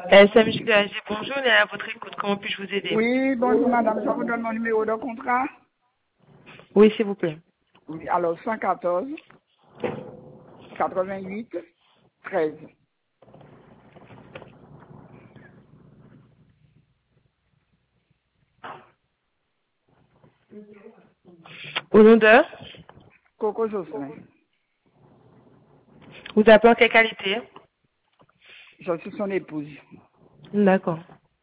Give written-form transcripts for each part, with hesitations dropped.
SMJPAG, bonjour, et à votre écoute, comment puis-je vous aider? Oui, bonjour madame, je vous donne mon numéro de contrat. Oui, s'il vous plaît. Oui, alors 114 88 13. Au nom de? Coco Jocelyn. Vous appelez en quelle qualité? Je suis son épouse. D'accord.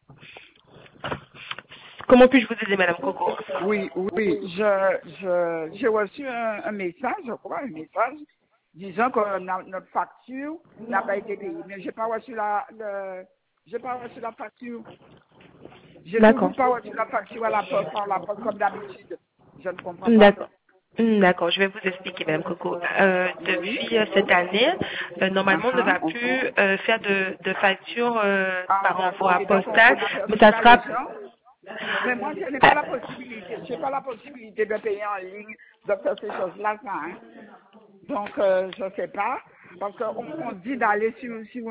Comment puis-je vous aider, Madame Coco? Oui, j'ai reçu un message, je crois, un message, disant que notre facture n'a pas été payée. Mais j'ai pas reçu j'ai pas reçu la facture. J'ai D'accord. toujours pas reçu la facture à la poste, par la poste comme d'habitude. Je ne comprends pas. D'accord. D'accord, je vais vous expliquer, Madame Coco. Oui. Depuis cette année, normalement, on ne va Uh-huh. plus faire de facture Ah, par envoi d'accord. Et donc, postal, on a mais perçu ça sera... l'argent. Mais moi, je n'ai pas la possibilité. Je n'ai pas la possibilité de payer en ligne, de faire ces choses-là, ça, hein. Donc, je ne sais pas. Parce qu'on dit d'aller sur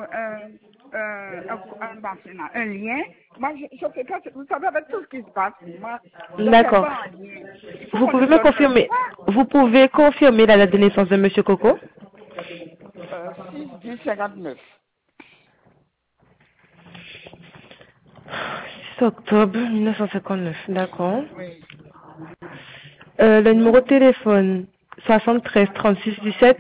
un lien. Moi, je ne sais pas. Vous savez, avec tout ce qui se passe, moi, je ne fais D'accord. pas en lien. Il faut Vous qu'on pouvez me me donne confirmer, ça. vous pouvez confirmer la date de naissance de Monsieur Coco? 6, 10, 59. 6 octobre 1959, d'accord. Oui. Le numéro de téléphone, 73 36 17.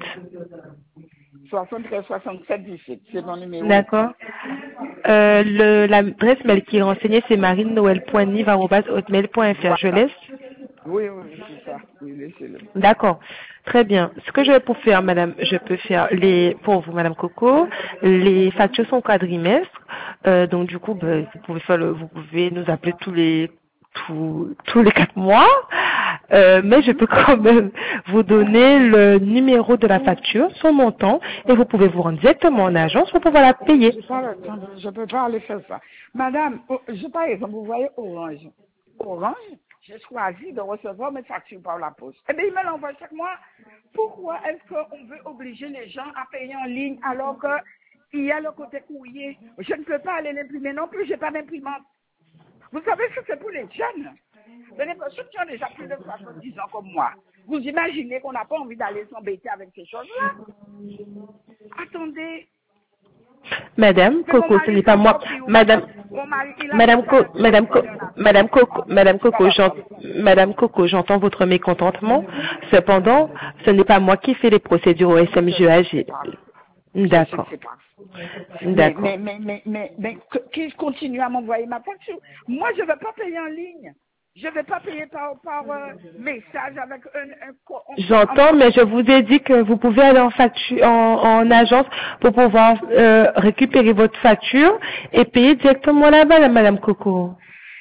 73, 67, 17. C'est mon numéro. D'accord. L'adresse mail qui est renseignée, c'est marine-noël.nive@hotmail.fr. Je Voilà. laisse. Oui, oui, c'est ça. Oui, laissez-le. D'accord. Très bien. Ce que je vais pour faire, madame, je peux faire pour vous, madame Coco, les factures sont quadrimestres. Donc, du coup, ben, vous pouvez nous appeler tous les 4 mois. Mais je peux quand même vous donner le numéro de la facture, son montant, et vous pouvez vous rendre directement en agence pour pouvoir la payer. J'ai pas le temps, je peux pas aller faire ça. Madame, par exemple, vous voyez Orange. Orange, j'ai choisi de recevoir mes factures par la poste. Eh bien, il me l'envoie chaque mois. Pourquoi est-ce qu'on veut obliger les gens à payer en ligne alors qu'il y a le côté courrier? Je ne peux pas aller l'imprimer non plus, j'ai pas d'imprimante. Vous savez ce que c'est pour les jeunes? Les personnes qui ont déjà plus de 70 ans comme moi. Vous imaginez qu'on n'a pas envie d'aller s'embêter avec ces choses-là? Attendez. Madame Mais mon Coco, ce mari n'est pas s'en moi. sort plus ou pas Madame, parce que mon mari, il a Madame, déjà un Madame, il en a fait. Madame Coco, Madame C'est pas Coco, la peine. Madame Coco, j'entends votre mécontentement. Cependant, ce n'est pas moi qui fais les procédures au Je sais que c'est SMGAG. pas. Je sais que D'accord. c'est pas. D'accord. Qu'il continue à m'envoyer ma facture. Moi, je ne vais pas payer en ligne. Je ne vais pas payer par message avec J'entends, mais je vous ai dit que vous pouvez aller en agence pour pouvoir récupérer votre facture et payer directement là-bas, Madame Coco.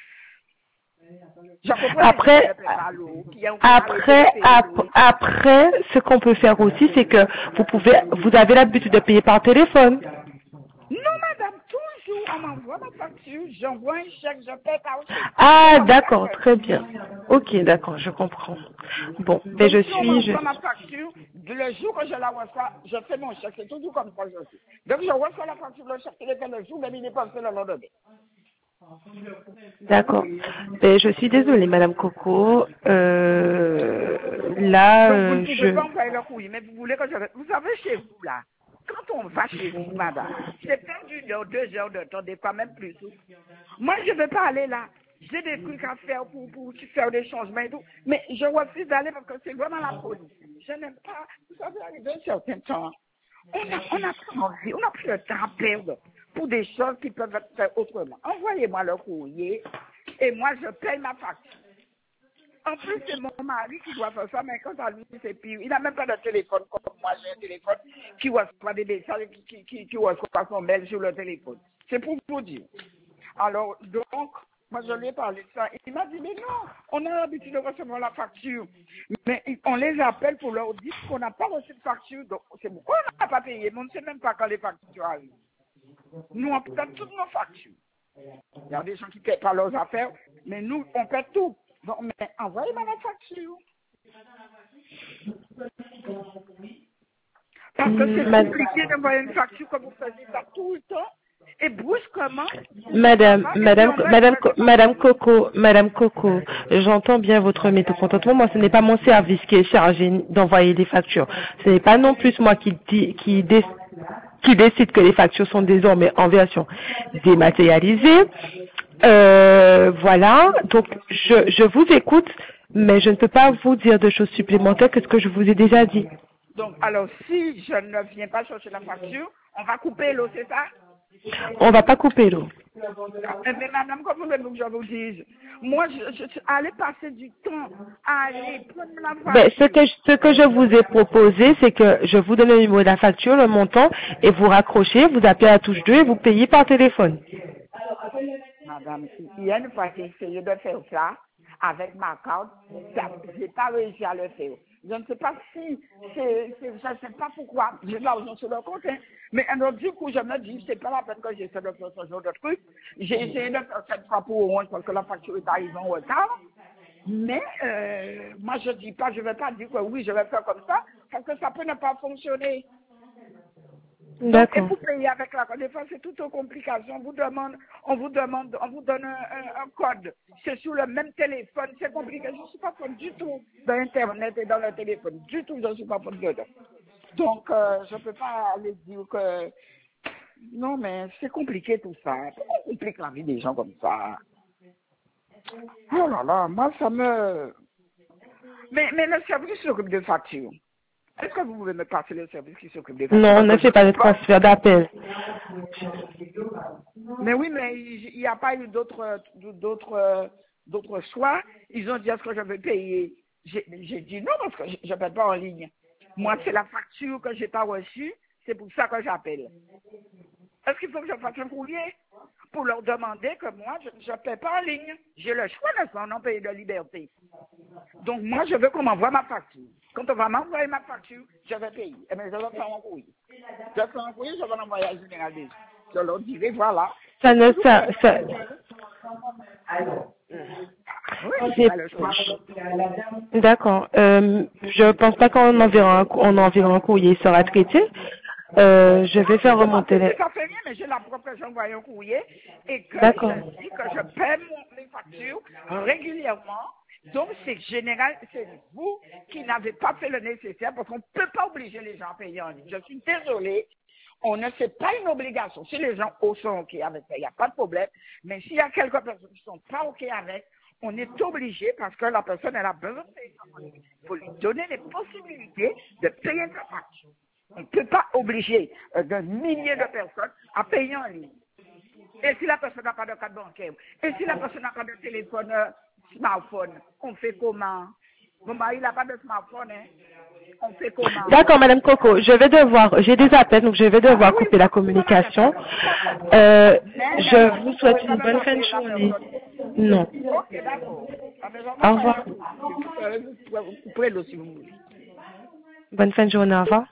Je comprends les gens qui Après, ne paient pas l'eau, qui ont arrêté de payer l'eau. après, ce qu'on peut faire aussi, c'est que vous avez l'habitude de payer par téléphone. Non, madame, toujours, on m'envoie ma facture, j'envoie un chèque, je paie par chèque. C'est Ah, comme ça d'accord, que... très bien. Ok, d'accord, je comprends. Bon, mais Donc, si on je m'envoie ma facture, le jour que je la reçois, je fais mon chèque. C'est toujours comme ça que je fais. Donc, je reçois la facture, le chèque, il est fait le jour, mais il n'est pas fait le lendemain. d'accord. Mais je suis désolée, Madame Coco. Là, Donc, vous ne pouvez pas envoyer le courrier, mais vous voulez que je... Vous savez, chez vous, là, quand on va chez vous, madame, c'est perdu une heure, 2 heures de temps, des fois même plus. Moi, je ne veux pas aller là. J'ai des trucs à faire pour faire des changements et tout. Mais je refuse d'aller parce que c'est vraiment la police. Je n'aime pas. Vous savez, arrivé un certain temps, on n'a pas envie, on n'a plus le temps à perdre pour des choses qui peuvent être faites autrement. Envoyez-moi le courrier et moi, je paye ma facture. En plus, c'est mon mari qui doit faire ça, mais quant à lui, c'est pire. Il n'a même pas de téléphone comme moi, j'ai un téléphone qui reçoit des messages, qui reçoit son mail sur le téléphone. C'est pour vous dire. Alors, donc, moi, je lui ai parlé de ça. Il m'a dit, mais non, on a l'habitude de recevoir la facture. Mais on les appelle pour leur dire qu'on n'a pas reçu de facture. Donc, c'est pourquoi on n'a pas payé. Mais on ne sait même pas quand les factures arrivent. Nous, on paie toutes nos factures. Il y a des gens qui ne paient pas leurs affaires, mais nous, on paie tout. Donc, mais envoyez-moi la facture. Parce que c'est ma- compliqué d'envoyer une facture comme vous faisiez ça tout le temps. Et brusquement, Madame, et puis on me dit que Madame Coco, j'entends bien votre mécontentement. Moi, ce n'est pas mon service qui est chargé d'envoyer des factures. Ce n'est pas non plus moi qui décide que les factures sont désormais en version dématérialisée. Voilà. Donc, je vous écoute, mais je ne peux pas vous dire de choses supplémentaires que ce que je vous ai déjà dit. donc, alors, si je ne viens pas chercher la facture, on va couper l'eau, c'est ça? On va pas couper l'eau. Mais madame, comme vous voulez que je vous dise, moi, je allais passer du temps à aller prendre la Ben, facture. ce que je vous ai proposé, c'est que je vous donne le numéro de la facture, le montant, et vous raccrochez, vous appelez à la touche 2 et vous payez par téléphone. Madame, il y a une fois que j'ai essayé de faire ça avec ma carte, je n'ai pas réussi à le faire. Je ne sais pas si, je ne sais pas pourquoi, j'ai de l'argent sur le compte, hein. Mais alors, du coup, je me dis, c'est pas la peine que j'essaie de faire ce genre de truc. J'ai essayé de faire cette fois pour au moins parce que la facture est arrivée en retard. Mais moi, je dis pas, je ne vais pas dire que oui, je vais faire comme ça, parce que ça peut ne pas fonctionner. Donc, et D'accord. vous payez avec la carte. Des fois, c'est toute une complication. On vous donne un code. C'est sur le même téléphone. C'est compliqué. Je ne suis pas bonne du tout dans Internet et dans le téléphone. Du tout, je ne suis pas bonne dedans. Donc, je ne peux pas aller dire que... Non, mais c'est compliqué tout ça. Pourquoi on complique la vie des gens comme ça? Oh là là, moi, ça me... Mais le service qui s'occupe de factures. Est-ce que vous pouvez me passer le service qui s'occupe des factures? Non, on Parce ne que je fait pas de sais pas. transfert d'appel. Mais oui, mais il n'y a pas eu d'autres choix. Ils ont dit, est-ce que je vais payer? J'ai dit non, parce que je ne paie pas en ligne. Moi, c'est la facture que je n'ai pas reçue. C'est pour ça que j'appelle. Est-ce qu'il faut que je fasse un courrier pour leur demander que moi, je ne paie pas en ligne? J'ai le choix, n'est-ce pas, en pays de liberté. Donc, moi, je veux qu'on m'envoie ma facture. Quand on va m'envoyer ma facture, je vais payer. Eh bien, je vais faire un courrier. Je vais faire un courrier, je vais l'envoyer à Général des... Je leur dirai, voilà. Ça ne, ça, Oui, c'est, pas le choix. d'accord. Je pense pas qu'on enverra un courrier, il sera traité. Je vais faire Je pense remonter que les, ça fait rien, mais j'ai la preuve que j'envoie un courrier et que d'accord. je dis que je paie mes factures régulièrement. Donc, c'est général, c'est vous qui n'avez pas fait le nécessaire parce qu'on ne peut pas obliger les gens à payer en ligne. Je suis désolée. On ne fait pas une obligation. Si les gens sont OK avec ça, il n'y a pas de problème. Mais s'il y a quelques personnes qui ne sont pas OK avec, on est obligé parce que la personne, elle a besoin de payer sa facture. Il faut lui donner les possibilités de payer sa facture. On ne peut pas obliger de milliers de personnes à payer en ligne. Et si la personne n'a pas de carte bancaire, et si la personne n'a pas de téléphone, smartphone, on fait comment? Mon mari n'a pas de smartphone, hein? On fait comment? D'accord, Madame Coco, j'ai des appels, donc je vais Ah devoir oui, couper la vous en avez communication. parlé, tout à fait. Mais Je vous vous ne souhaite pouvez pas une me bonne fin de passer la journée. personne. Non. Ok, d'accord. Ah, mais on Au va faire revoir. un coup. Vous pouvez le si vous voulez. Bonne fin de journée, au revoir.